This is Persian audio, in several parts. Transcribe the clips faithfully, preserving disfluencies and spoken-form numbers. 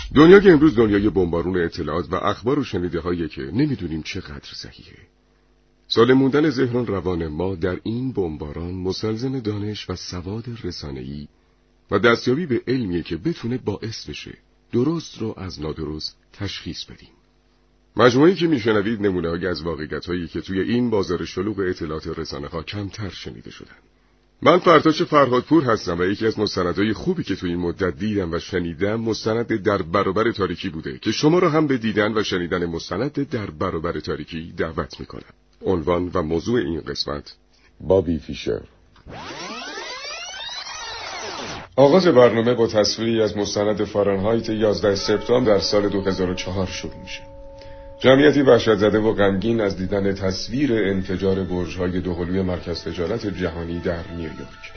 دنیا که امروز دنیای بمبارون اطلاعات و اخبار و شنیده هایی که نمیدونیم چقدر صحیحه. سالم موندن ذهن و روان ما در این بمباران مستلزم دانش و سواد رسانه‌ای و دستیابی به علمیه که بتونه باعث بشه درست رو از نادرست تشخیص بدیم. مجموعی که میشنوید نمونه‌هایی از واقعیت‌هایی که توی این بازار شلوغ اطلاعات رسانه‌ها کمتر شنیده شدن. من فرتاش فرهادپور هستم و یکی از مستندهای خوبی که توی این مدت دیدم و شنیدم مستند در برابر تاریکی بوده که شما را هم به دیدن و شنیدن مستند در برابر تاریکی دعوت میکنم. عنوان و موضوع این قسمت: بابی فیشر. آغاز برنامه با تصویری از مستند فارنهایت یازده سپتامبر در سال دو هزار و چهار شروع میشه. جمعیتی وحشت زده و غمگین از دیدن تصویر انفجار برج‌های دوقلوی مرکز تجارت جهانی در نیویورک.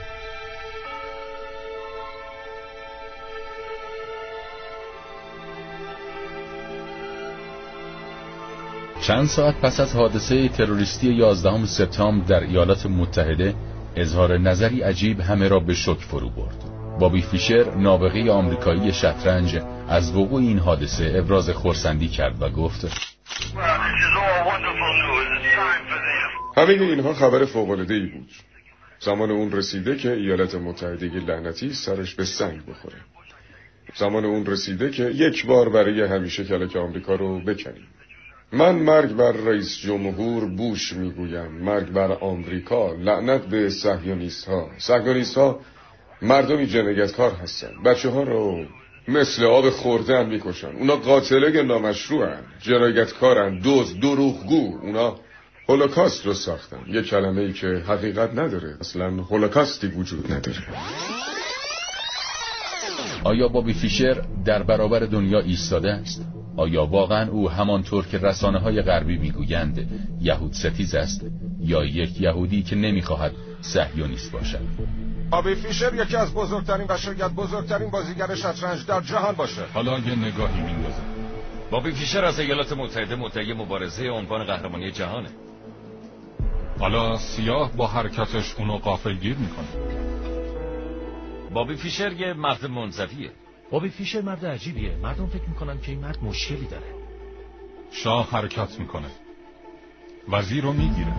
چند ساعت پس از حادثه تروریستی یازدهم سپتامبر در ایالات متحده، اظهار نظری عجیب همه را به شوک فرو برد. بابی فیشر، نابغه آمریکایی شطرنج، از وقوع این حادثه ابراز خرسندی کرد و گفت: همه اینها خبر فوق‌العاده‌ای بود. زمان اون رسیده که ایالات متحده لعنتی سرش به سنگ بخوره. زمان اون رسیده که یک بار برای همیشه کلک آمریکا رو بکنیم. من مرگ بر رئیس جمهور بوش میگویم، مرگ بر آمریکا، لعنت به صهیونیست ها. صهیونیست ها مردمی جنایتکار هستن، بچه ها رو مثل آب خوردن میکشن. اونا قاتله نامشروعن، جنایتکارن، دزد، دروغگو. اونا هولوکاست رو ساختن، یه کلمه ای که حقیقت نداره، اصلا هولوکاستی وجود نداره. آیا بابی فیشر در برابر دنیا ایستاده است؟ آیا واقعا او همانطور که رسانه‌های غربی میگویند یهود ستیز است، یا یک یهودی که نمیخواهد صهیونیست باشد؟ بابی فیشر یکی از بزرگترین و شاید بزرگترین بازیگر شطرنج در جهان باشه. حالا یه نگاهی میندازه. بابی فیشر از ایالات متحده مدعی مبارزه عنوان قهرمانی جهانه. حالا سیاه با حرکتش اونو غافلگیر میکنه. بابی فیشر یه مرد منزویه. بابی فیشر مرد عجیبیه. مردم فکر میکنن که این مرد مشکلی داره. شاه حرکت میکنه، وزیر رو میگیره.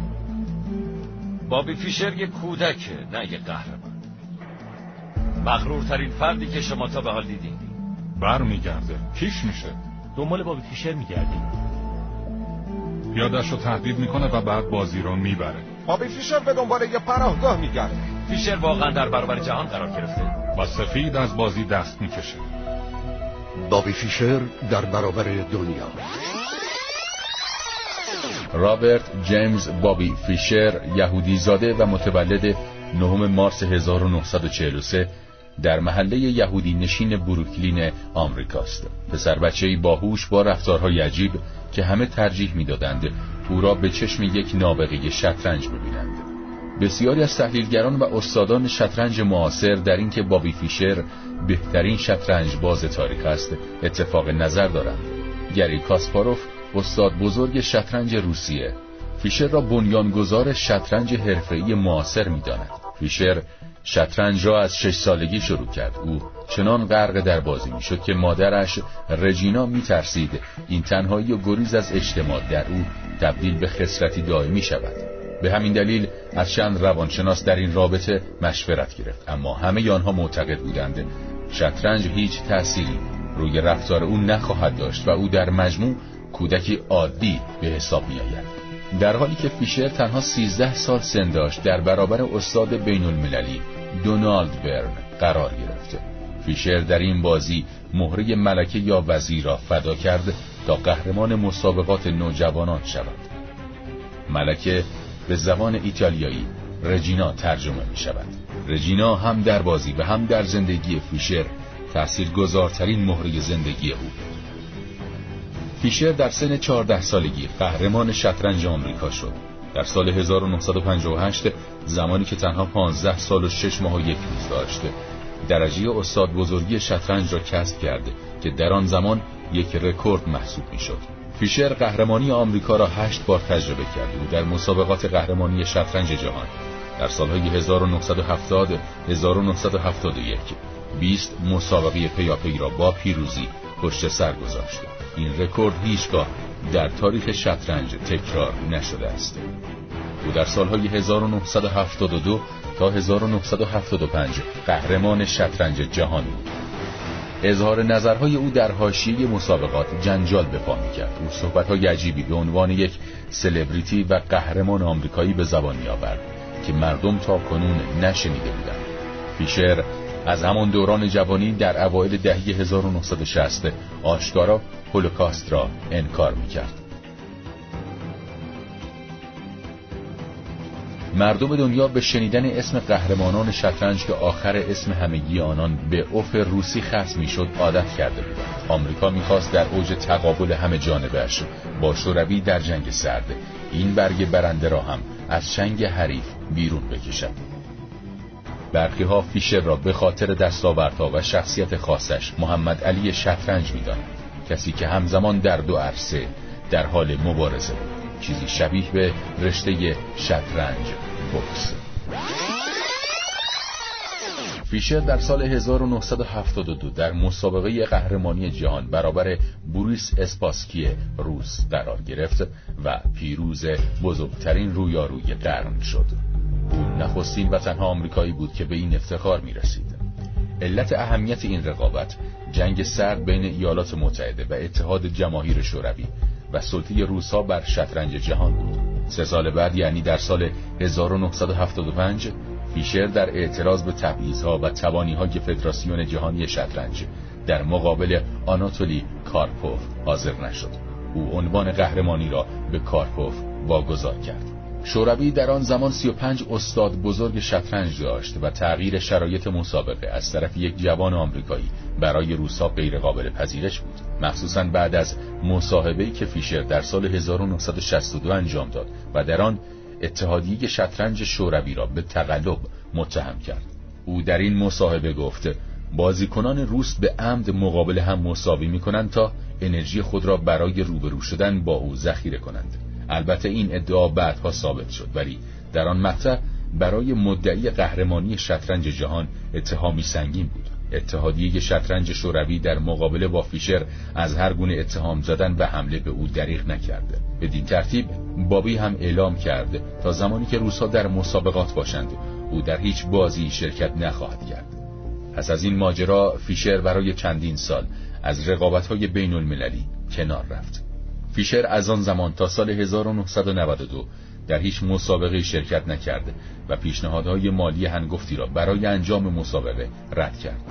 بابی فیشر یه کودکه، نه یه قهرمان. مغرورترین فردی که شما تا به حال دیدین. بر میگرده، پیش میشه. دنبال بابی فیشر میگردیم. پیاده‌شو تهدید میکنه و بعد بازی رو میبره. بابی فیشر به دنبال یه پناهگاه میگرده. فیشر واقعا در برابر جهان قرار گرفته و سفید از بازی دست میکشه. بابی فیشر در برابر دنیا. رابرت جیمز بابی فیشر، یهودی زاده و متولد نهم مارس هزار و نهصد و چهل و سه در محله یهودی نشین بروکلین آمریکاست. پسر بچه‌ای باهوش با رفتارهای عجیب که همه ترجیح میدادند او را به چشم یک نابغه شطرنج ببینند. بسیاری از تحلیلگران و استادان شطرنج معاصر در اینکه بابی فیشر بهترین شطرنج باز تاریخ است اتفاق نظر دارند. گری کاسپاروف، استاد بزرگ شطرنج روسیه، فیشر را بنیانگذار شطرنج حرفه‌ای معاصر می‌داند. فیشر شطرنج را از شش سالگی شروع کرد. او چنان غرق در بازی میشد که مادرش رجینا میترسید این تنهایی و گریز از اجتماع در او تبدیل به خسرتی دائمی شود. به همین دلیل از چند روانشناس در این رابطه مشورت گرفت، اما همه آنها معتقد بودند شطرنج هیچ تأثیری روی رفتار او نخواهد داشت و او در مجموع کودکی عادی به حساب می آید. در حالی که فیشر تنها سیزده سال سن داشت در برابر استاد بین المللی دونالد برن قرار گرفت. فیشر در این بازی مهره ملکه یا وزیر را فدا کرد تا قهرمان مسابقات نوجوانان شود. ملکه به زبان ایتالیایی رجینا ترجمه می شود. رجینا هم در بازی و هم در زندگی فیشر تأثیرگذارترین مهره زندگی او بود. فیشر در سن چهارده سالگی قهرمان شطرنج آمریکا شد. در سال هزار و نهصد و پنجاه و هشت، زمانی که تنها پانزده سال و شش ماه و یک روز داشت، درجه استاد بزرگی شطرنج را کسب کرد که در آن زمان یک رکورد محسوب می‌شد. فیشر قهرمانی آمریکا را هشت بار تجربه کرد و در مسابقات قهرمانی شطرنج جهان در سالهای هزار و نهصد و هفتاد، هزار و نهصد و هفتاد و یک، بیست مسابقه پیاپی را با پیروزی پشت سر گذاشت. این رکورد هیچگاه در تاریخ شطرنج تکرار نشده است. او در سالهای هزار و نهصد و هفتاد و دو تا هزار و نهصد و هفتاد و پنج قهرمان شطرنج جهان بود. اظهار نظرهای او در حاشیه مسابقات جنجال به پا می‌کرد. او صحبت‌های عجیبی به عنوان یک سلبریتی و قهرمان آمریکایی به زبان می‌آورد که مردم تا کنون نشنیده بودند. فیشر از همان دوران جوانی در اوایل دهه هزار و نهصد و شصت آشکارا هولوکاست را انکار می‌کرد. مردم دنیا به شنیدن اسم قهرمانان شطرنج که آخر اسم همگی آنان به اوف روسی ختم میشد عادت کرده بودند. آمریکا می‌خواست در اوج تقابل همه جانبه‌اش با شوروی در جنگ سرد این برگ برنده را هم از چنگ حریف بیرون بکشد. برخی‌ها فیشر را به خاطر دستاوردها و شخصیت خاصش محمد علی شطرنج می‌دانند، کسی که همزمان در دو عرصه در حال مبارزه بود، چیزی شبیه به رشته شطرنج بوکس. فیشر در سال هزار و نهصد و هفتاد و دو در مسابقه قهرمانی جهان برابر بوریس اسپاسکی روس قرار گرفت و پیروز بزرگترین رویاروی قرن شد. او نخستین و تنها آمریکایی بود که به این افتخار می رسید. علت اهمیت این رقابت جنگ سرد بین ایالات متحده و اتحاد جماهیر شوروی و سلطه روس‌ها بر شطرنج جهان بود. سه سال بعد، یعنی در سال هزار و نهصد و هفتاد و پنج، فیشر در اعتراض به تبعیض‌ها و تبانی‌های فدراسیون جهانی شطرنج در مقابل آناتولی کارپوف حاضر نشد. او عنوان قهرمانی را به کارپوف واگذار کرد. شوروی در آن زمان سی و پنج استاد بزرگ شطرنج داشت و تغییر شرایط مسابقه از طرف یک جوان آمریکایی برای روس‌ها غیر قابل پذیرش بود، مخصوصاً بعد از مصاحبه‌ای که فیشر در سال هزار و نهصد و شصت و دو انجام داد و در آن اتحادیه شطرنج شوروی را به تقلب متهم کرد. او در این مصاحبه گفت بازیکنان روس به عمد مقابل هم مساوی می‌کنند تا انرژی خود را برای روبرو شدن با او ذخیره کنند. البته این ادعا بعدها ثابت شد، ولی در آن مقطع برای مدعی قهرمانی شطرنج جهان اتهامی سنگین بود. اتحادیه شطرنج شوروی در مقابله با فیشر از هر گونه اتهام زدن و حمله به او دریغ نکرده. بدین ترتیب بابی هم اعلام کرد تا زمانی که روس‌ها در مسابقات باشند او در هیچ بازی شرکت نخواهد کرد. پس از این ماجرا فیشر برای چندین سال از رقابت‌های بین المللی کنار رفت. فیشر از آن زمان تا سال هزار و نهصد و نود و دو در هیچ مسابقه شرکت نکرد و پیشنهادهای مالی هنگفتی را برای انجام مسابقه رد کرد.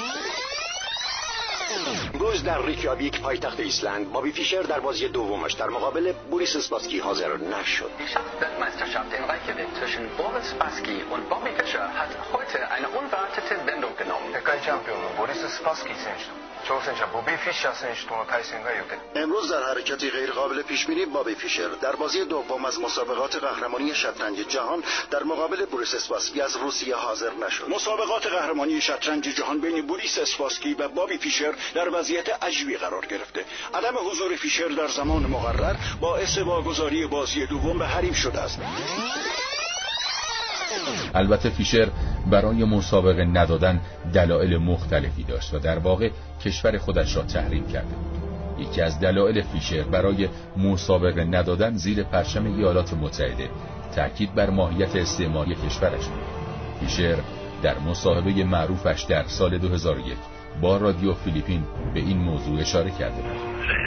امروز در ریکیاویک پایتخت ایسلند بابی فیشر در بازی دومش در مقابل بوریس اسپاسکی حاضر نشد. Die Schachweltmeisterschaft in Reykjavik zwischen Boris Spassky und Bobby Fischer hat heute eine unerwartete Wendung genommen. 世界チャンピオンのボリス・スパスキー選手と挑戦者ボビー・フィッシャー選手との対戦が予定。 امروز در حرکتی غیرقابل پیش بینی بابی فیشر در بازی دوم از مسابقات قهرمانی شطرنج جهان در مقابل بوریس اسپاسکی از روسیه حاضر نشد. مسابقات قهرمانی شطرنج جهان بین بوریس اسپاسکی و بابی فیشر در وضعیت عجیبی قرار گرفته. عدم حضور فیشر در زمان مقرر باعث واگذاری بازی دوم به حریف شده است. البته فیشر برای مسابقه ندادن دلایل مختلفی داشت و در واقع کشور خودش را تحریم کرده. یکی از دلایل فیشر برای مسابقه ندادن زیر پرچم ایالات متحده تاکید بر ماهیت استعماری کشورش بود. فیشر در مصاحبه معروفش در سال دو هزار و یک با رادیو فیلیپین به این موضوع اشاره کرده بود.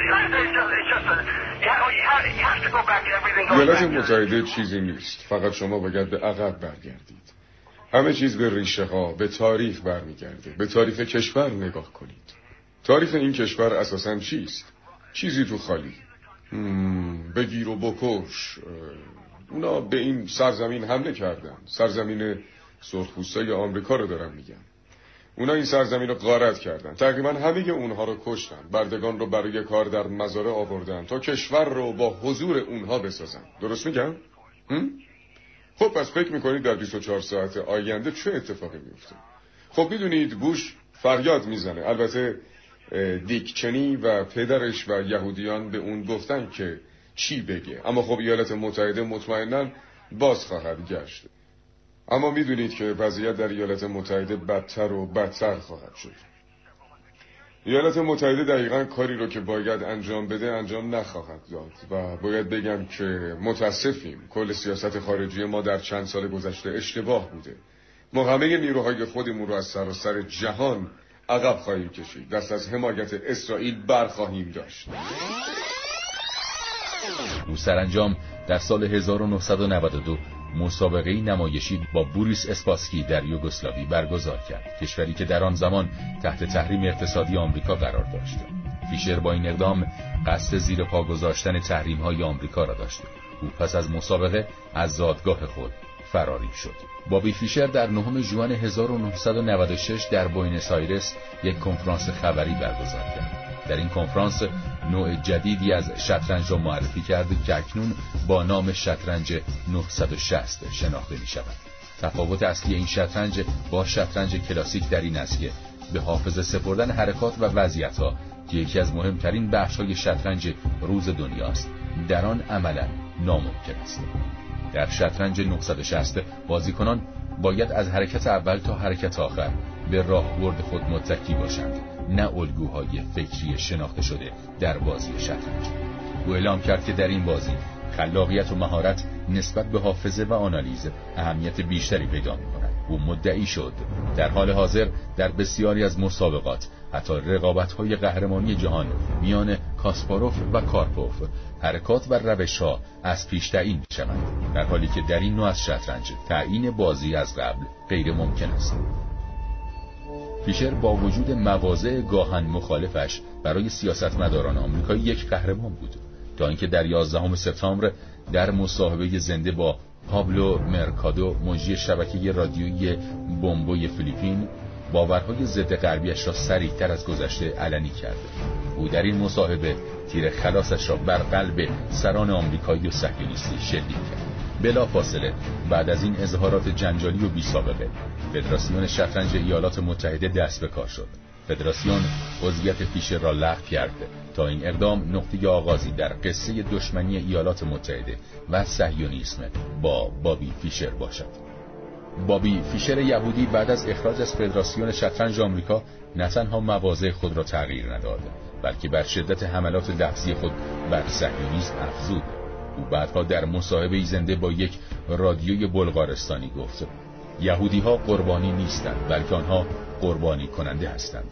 ایالات متحده چیزی نیست، فقط شما باید به عقب برگردید. همه چیز به ریشه ها، به تاریخ برمیگرده. به تاریخ کشور نگاه کنید. تاریخ این کشور اساساً چیست؟ چیزی تو خالی. بگیر و بکش. اونا به این سرزمین حمله کردن. سرزمین سرخپوستای آمریکا رو دارم میگم. اونا این سرزمین رو غارت کردن. تقریبا همه اونها رو کشتن. بردگان رو برای کار در مزارع آوردن تا کشور رو با حضور اونها بسازن. درست میگم؟ خب پس فکر میکنید در بیست و چهار ساعت آینده چه اتفاقی میفته؟ خب میدونید بوش فریاد میزنه. البته دیک چنی و پدرش و یهودیان به اون گفتن که چی بگه، اما خب ایالات متحده مطمئناً باز خواهد گشت. اما میدونید که وضعیت در ایالات متحده بدتر و بدتر خواهد شد. ایالات متحده دقیقاً کاری رو که باید انجام بده انجام نخواهد داد و باید بگم که متاسفیم. کل سیاست خارجی ما در چند سال گذشته اشتباه بوده. ما همه نیروهای خودمون رو از سراسر جهان عقب خواهیم کشید. دست از حمایت اسرائیل برخواهیم داشت. او سرانجام در سال هزار و نهصد و نود و دو مسابقه نمایشی با بوریس اسپاسکی در یوگسلاوی برگزار کرد، کشوری که در آن زمان تحت تحریم اقتصادی آمریکا قرار داشت. فیشر با این اقدام قصد زیر پا گذاشتن تحریم‌های آمریکا را داشت. او پس از مسابقه از زادگاه خود فراری شد. بابی فیشر در نهم ژوئن هزار و نهصد و نود و شش در بوئنوس آیرس یک کنفرانس خبری برگزار کرد. در این کنفرانس نوع جدیدی از شطرنج را معرفی کرد که اکنون با نام شطرنج نهصد و شصت شناخته می شود. تفاوت اصلی این شطرنج با شطرنج کلاسیک در این است که به حافظه سپردن حرکات و وضعیت‌ها که یکی از مهمترین بخش‌های شطرنج روز دنیاست، در آن عملاً ناممکن است. در شطرنج نهصد و شصت بازیکنان باید از حرکت اول تا حرکت آخر به راهبرد خود متکی باشند، نه الگوهای فکری شناخته شده در بازی شطرنج. او اعلام کرد که در این بازی خلاقیت و مهارت نسبت به حافظه و آنالیز اهمیت بیشتری پیدا می‌کند. او مدعی شد در حال حاضر در بسیاری از مسابقات، حتی رقابت‌های قهرمانی جهان میان کاسپاروف و کارپوف، حرکات و روش‌ها از پیش تعیین می‌شوند، در حالی که در این نوع از شطرنج تعیین بازی از قبل غیر ممکن است. فیشر با وجود مواضع گاهن مخالفش برای سیاستمداران آمریکایی یک قهرمان بود، تا اینکه در یازدهم سپتامبر در مصاحبه زنده با پابلو مرکادو، مجری شبکه رادیویی بومبوی فیلیپین، باورهای ضد غربیش را صریح‌تر از گذشته علنی کرد. او در این مصاحبه تیر خلاصش را بر قلب سران آمریکایی و صهیونیستی شلیک کرد. بلافاصله بعد از این اظهارات جنجالی و بی‌سابقه، فدراسیون شطرنج ایالات متحده دست به کار شد. فدراسیون عضویت فیشر را لغو کرد تا این اقدام نقطه آغازی در قصه دشمنی ایالات متحده و صهیونیسم با بابی فیشر باشد. بابی فیشر یهودی بعد از اخراج از فدراسیون شطرنج آمریکا نه تنها مواضع خود را تغییر نداد، بلکه بر شدت حملات لفظی خود بر صهیونیسم افزود. او بعدها در مصاحبه زنده با یک رادیوی بلغارستانی گفت: یهودی ها قربانی نیستند، بلکه آنها قربانی کننده هستند.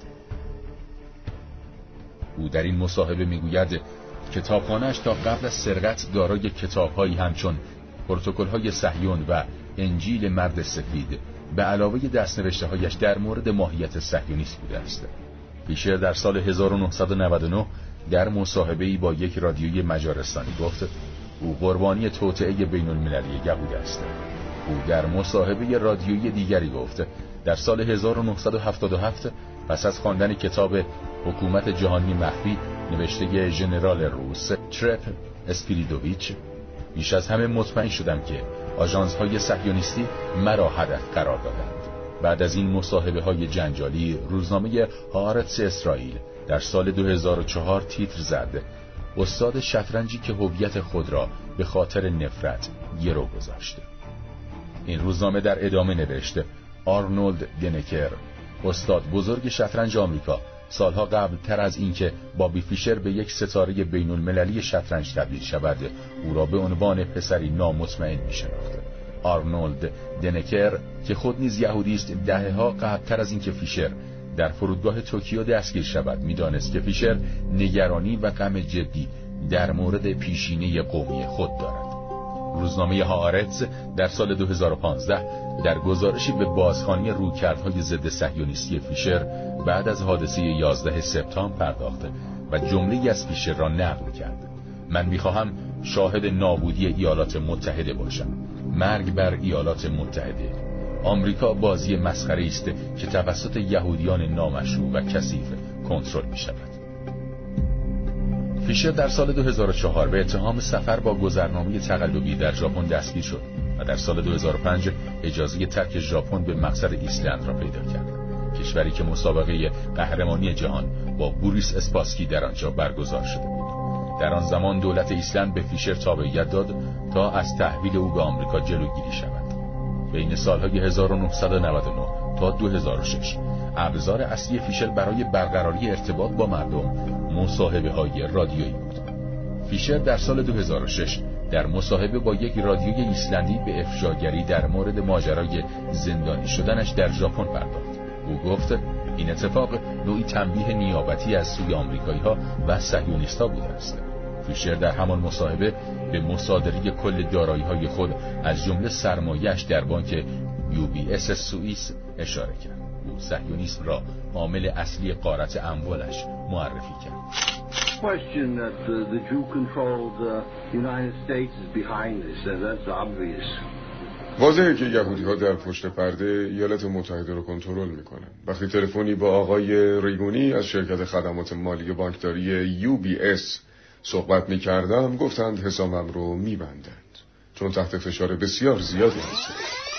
او در این مصاحبه میگوید کتابخانه‌اش تا قبل از سرقت دارای کتاب‌هایی همچون پروتکل‌های صهیون و انجیل مرد سفید به علاوه دست‌نوشته‌هایش در مورد ماهیت صهیونیسم بوده است. فیشر در سال هزار و نهصد و نود و نه در مصاحبه‌ای با یک رادیوی مجارستانی گفت او قربانی توطئه بین‌المللی یهود است. او در مصاحبه رادیویی دیگری گفت در سال هزار و نهصد و هفتاد و هفت پس از خواندن کتاب حکومت جهانی مخفی نوشته ژنرال روس ترپ اسپیریدوویچ، بیش از همه مطمئن شدم که آژانس‌های صهیونیستی مرا هدف قرار دادند. بعد از این مصاحبه های جنجالی، روزنامه هآرتس اسرائیل در سال دو هزار و چهار تیتر زد: استاد شطرنجی که هویت خود را به خاطر نفرت گرو گذاشت. این روزنامه در ادامه نوشت: آرنولد دنکر، استاد بزرگ شطرنج آمریکا، سالها قبل تر از اینکه بابی فیشر به یک ستاره بین المللی شطرنج تبدیل شود، او را به عنوان پسری نامطمئن می‌شناخت. آرنولد دنکر که خود نیز یهودی است، دهه‌ها قبل تر از اینکه فیشر در فرودگاه توکیو دستگیر شود می‌دانست که فیشر نگرانی و غم جدی در مورد پیشینه قومی خود دارد. روزنامه هآرتس در سال دو هزار و پانزده در گزارشی به بازخوانی رویکردهای ضد صهیونیستی فیشر بعد از حادثه یازده سپتامبر پرداخت و جمله‌ای از فیشر را نقل کرد: من می‌خواهم شاهد نابودی ایالات متحده باشم. مرگ بر ایالات متحده. آمریکا بازی مسخره است که توسط یهودیان نامشروع و کثیف کنترل می‌شود. فیشر در سال دو هزار و چهار به اتهام سفر با گذرنامه تقلبی در ژاپن دستگیر شد و در سال دو هزار و پنج اجازه ترک ژاپن به مقصد ایسلند را پیدا کرد، کشوری که مسابقه قهرمانی جهان با بوریس اسپاسکی در آنجا برگزار شده بود. در آن زمان دولت ایسلند به فیشر تابعیت داد تا از تحویل او به آمریکا جلوگیری شود. بین سالهای هزار و نهصد و نود و نه تا دو هزار و شش ابزار اصلی فیشر برای برقراری ارتباط با مردم مصاحبه‌های رادیویی بود. فیشر در سال دو هزار و شش در مصاحبه با یک رادیوی ایسلندی به افشاگری در مورد ماجرای زندانی شدنش در ژاپن پرداخت. او گفت این اتفاق نوعی تنبیه نیابتی از سوی آمریکایی‌ها و صهیونیست‌ها بوده است. فیشر در همان مصاحبه به مصادره کل دارایی‌های خود از جمله سرمایه‌اش در بانک یو بی اس سوئیس اشاره کرد. او صهیونیسم را عامل اصلی غارت اموالش معرفی کرد. question that uh, the Jew-controlled uh, United States is behind this, and that's obvious. واضحه که یهودی‌ها در پشت پرده ایالات متحده رو کنترل میکنن. وقتی تلفنی با آقای ریگونی از شرکت خدمات مالی بانکداری یو بی اس صحبت میکردم، گفتند حسابم رو میبندند چون تحت فشار بسیار زیادی هستند.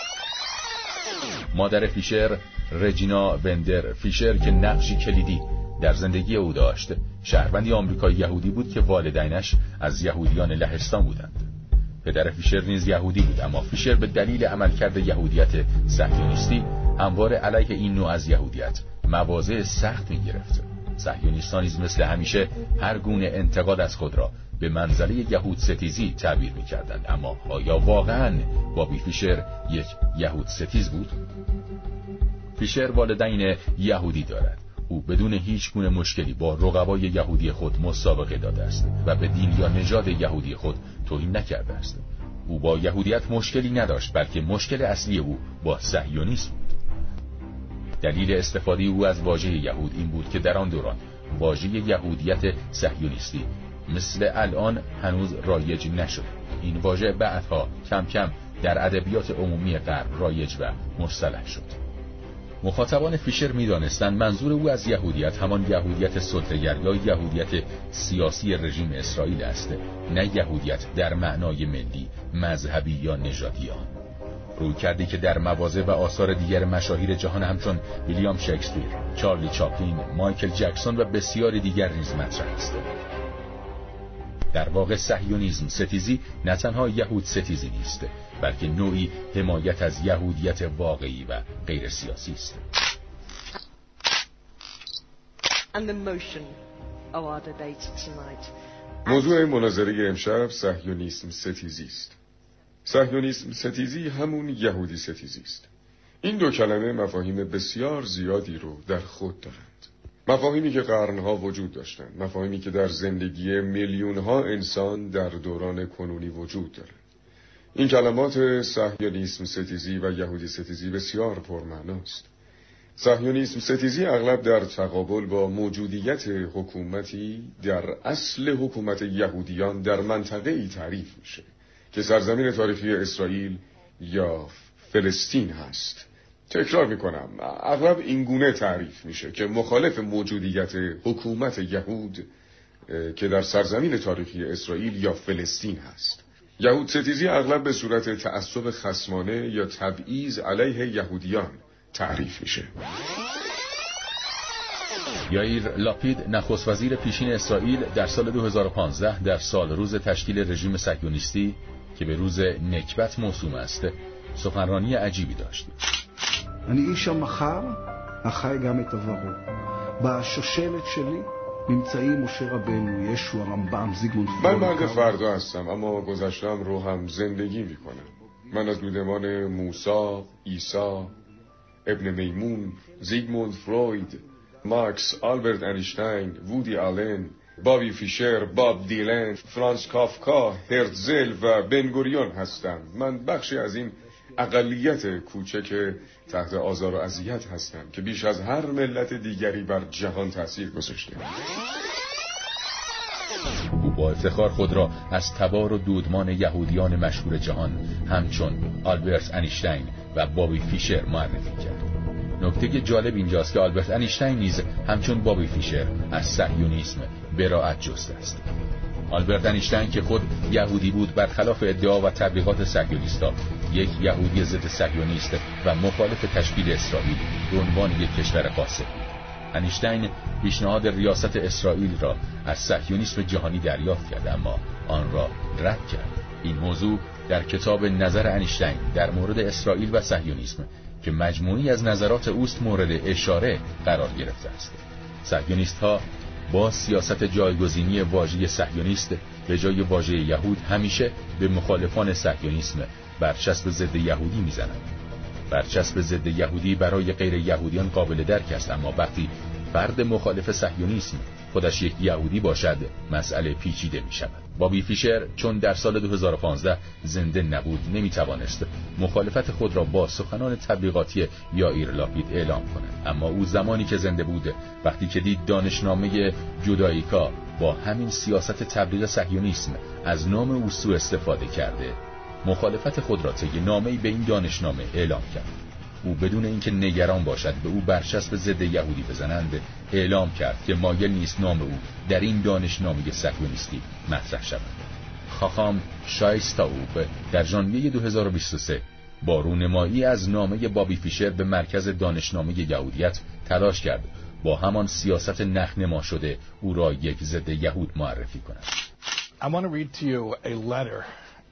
مادر فیشر، رجینا وندر فیشر، که نقشی کلیدی در زندگی او داشت، شهروندی آمریکایی یهودی بود که والدینش از یهودیان لهستان بودند. پدر فیشر نیز یهودی بود، اما فیشر به دلیل عملکرد یهودیت صهیونیستی همواره علیه این نوع از یهودیت مواضع سخت می‌گرفت. صهیونیستان نیز مثل همیشه هر گونه انتقاد از خود را به منزله یهود ستیزی تعبیر می‌کردند. اما آیا واقعاً بابی فیشر یک یهود ستیز بود؟ فیشر والدین یهودی دارد. او بدون هیچ گونه مشکلی با رقبای یهودی خود مسابقه داده است و به دین یا نژاد یهودی خود توهین نکرده است. او با یهودیت مشکلی نداشت، بلکه مشکل اصلی او با صهیونیسم بود. دلیل استفاده او از واژه یهود این بود که در آن دوران واژه یهودیت صهیونیستی مثل الان هنوز رایج نشد. این واژه بعدها کم کم در ادبیات عمومی غرب رایج و مصطلح شد. مخاطبان فیشر می‌دانستند منظور او از یهودیت همان یهودیت سلطه‌گر یا یهودیت سیاسی رژیم اسرائیل است، نه یهودیت در معنای ملی، مذهبی یا نژادی آن. رویکردی که در مواضع و آثار دیگر مشاهیر جهان همچون ویلیام شکسپیر، چارلی چاپلین، مایکل جکسون و بسیاری دیگر نیز مطرح است. در واقع صهیونیسم ستیزی نه تنها یهود ستیزی نیست، بلکه نوعی حمایت از یهودیت واقعی و غیر سیاسی است. موضوع مناظره امشب صهیونیسم ستیزی است. صهیونیسم ستیزی همون یهودی ستیزی است. این دو کلمه مفاهیم بسیار زیادی رو در خود دارند. مفاهیمی که قرنها وجود داشتند، مفاهیمی که در زندگی میلیونها انسان در دوران کنونی وجود دارند. این کلمات صهیونیسم ستیزی و یهودی ستیزی بسیار پرمعناست. صهیونیسم ستیزی اغلب در تقابل با موجودیت حکومتی در اصل حکومت یهودیان در منطقه‌ای تعریف میشه که سرزمین تاریخی اسرائیل یا فلسطین هست. تکرار میکنم، اغلب این گونه تعریف میشه که مخالف موجودیت حکومت یهود که در سرزمین تاریخی اسرائیل یا فلسطین هست. یهود ستیزی اغلب به صورت تعصب خصمانه یا تبعیض علیه یهودیان تعریف میشه. یائیر لاپید، نخست وزیر پیشین اسرائیل، در سال دو هزار و پانزده در سال روز تشکیل رژیم صهیونیستی که به روز نکبت موسوم است، سخنرانی عجیبی داشت. אני איש המחר, החי גם את עברו. בשושלת שלי נמצאים משה רבנו, ישו, הרמב"ם, זיגמונד פרויד. من مرد فردا هستم اما گذشتم رو هم زندگی میکنم. من از دودمان موسی، عیسی، ابن میمون، زیگموند فروید، مارکس، آلبرت اینشتین، وودی آلن، بابی فیشر، باب دیلن، فرانس کافکا، هرتزل و بنگوریون هستم. من بخشی از این اقلیت کوچک تحت آزار و اذیت هستم که بیش از هر ملت دیگری بر جهان تأثیر گذاشته. او با افتخار خود را از تبار و دودمان یهودیان مشهور جهان همچون آلبرت اینشتین و بابی فیشر معرفی کرد. نکته جالب اینجاست که آلبرت اینشتین نیز همچون بابی فیشر از صهیونیسم براءت جسته است. آلبرت اینشتین که خود یهودی بود، برخلاف ادعا و تبلیغات صهیونیست‌ها یک یهودی ضد صهیونیست و مخالف تشکیل اسرائیل به عنوان یک کشور فاسد بود. اینشتین پیشنهاد ریاست اسرائیل را از صهیونیسم جهانی دریافت کرد، اما آن را رد کرد. این موضوع در کتاب نظر انیشتین در مورد اسرائیل و صهیونیسم که مجموعی از نظرات اوست مورد اشاره قرار گرفته است. صهیونیست‌ها با سیاست جایگزینی واژه صهیونیست به جای واژه یهود همیشه به مخالفان صهیونیسم برچسب ضد یهودی میزنند. برچسب ضد یهودی برای غیر یهودیان قابل درک است، اما وقتی فرد مخالف صهیونیسم خودش یک یهودی باشد مسئله پیچیده می شود. بابی فیشر چون در سال دو هزار و پانزده زنده نبود نمی توانست مخالفت خود را با سخنان تبلیغاتی یائیر لاپید اعلام کند، اما او زمانی که زنده بود، وقتی که دید دانشنامه جودائیکا با همین سیاست تبلیغ صهیونیسم از نام او سوء استفاده کرده، مخالفت خود را طی نامه‌ای به این دانشنامه اعلام کرد. او بدون اینکه نگران باشد به او برچسب ضد یهودی بزنند اعلام کرد که مایل نیست نام او در این دانشنامه صهیونیستی مطرح شود. خاخام شایستاوب در ژانویه دو هزار و بیست و سه با رونمایی از نامه بابی فیشر به مرکز دانشنامه یهودیت تلاش کرد با همان سیاست نخنما شده او را یک ضد یهود معرفی کند. I want to read to you a letter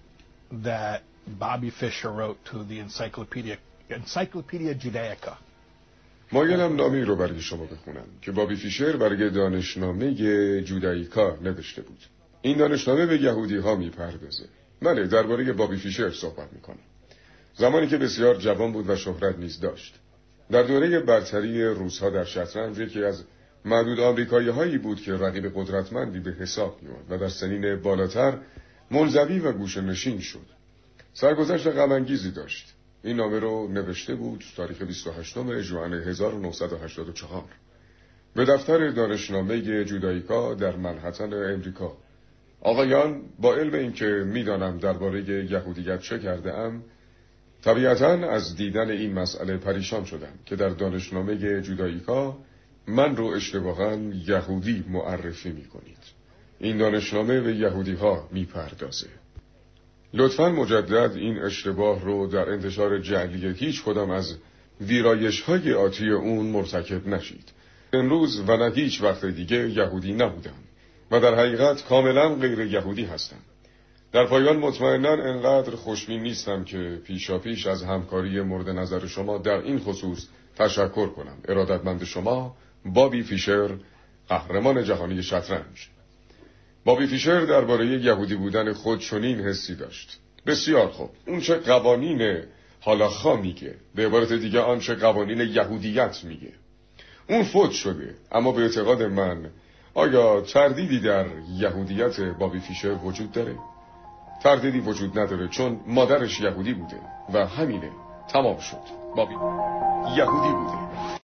that Bobby Fischer wrote to the Encyclopedia Encyclopedia Judaica. مایلم نامی رو برای شما بخونم که بابی فیشر برای دانشنامه جودائیکا نوشته بود. این دانشنامه به یهودی ها میپردازه. من درباره بابی فیشر صحبت میکنم. زمانی که بسیار جوان بود و شهرت نیز داشت. در دوره برتری روس‌ها در شطرنج یکی از معدود آمریکایی هایی بود که رقیب قدرتمندی به حساب می‌آمد و در سنین بالاتر منزوی و گوشه‌نشین شد. سرگذشت غم‌انگیزی داشت. این نامه رو نوشته بود تاریخ بیست و هشتم ژوئن هزار و نهصد و هشتاد و چهار به دفتر دانشنامه جودائیکا در منهتن امریکا. آقایان، با علم اینکه میدانم درباره یهودیت چه کرده ام، طبیعتاً از دیدن این مسئله پریشان شدم که در دانشنامه جودائیکا من رو اشتباهاً یهودی معرفی میکنید. این دانشنامه به یهودی ها میپردازه. لطفاً مجدد این اشتباه رو در انتشار جعلی هیچ کدام از ویرایش های آتی اون مرتکب نشید. امروز و نه هیچ وقت دیگه یهودی نبودم و در حقیقت کاملاً غیر یهودی هستم. در پایان مطمئناً انقدر خوشبین نیستم که پیشا پیش از همکاری مورد نظر شما در این خصوص تشکر کنم. ارادتمند شما، بابی فیشر، قهرمان جهانی شطرنج. بابی فیشر درباره یهودی بودن خود چنین حسی داشت. بسیار خوب، اون چه قوانین هالاخا میگه، به عبارت دیگه آن چه قوانین یهودیت میگه. اون فوت شده، اما به اعتقاد من آیا تردیدی در یهودیت بابی فیشر وجود داره؟ تردیدی وجود نداره، چون مادرش یهودی بوده و همینه، تمام شد. بابی یهودی بوده.